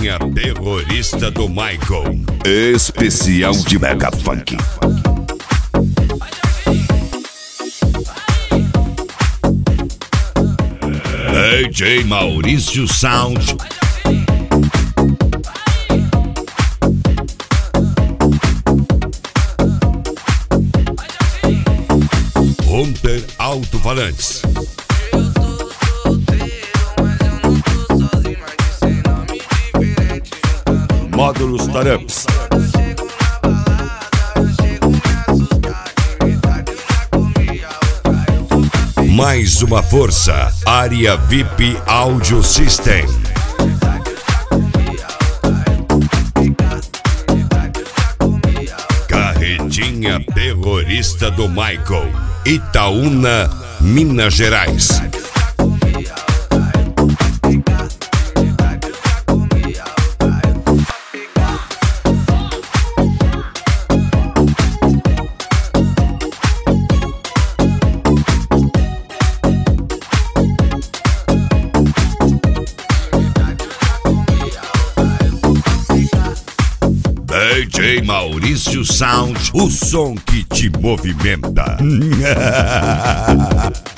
Carretinha terrorista do Michael. Especial de Mega Funk. DJ Maurício Sound. Hunter Alto-Falantes. Módulos Taramps. Mais uma força, Área VIP Audio System. Carretinha terrorista do Michael, Itaúna, Minas Gerais. DJ Maurício Sound, o som que te movimenta.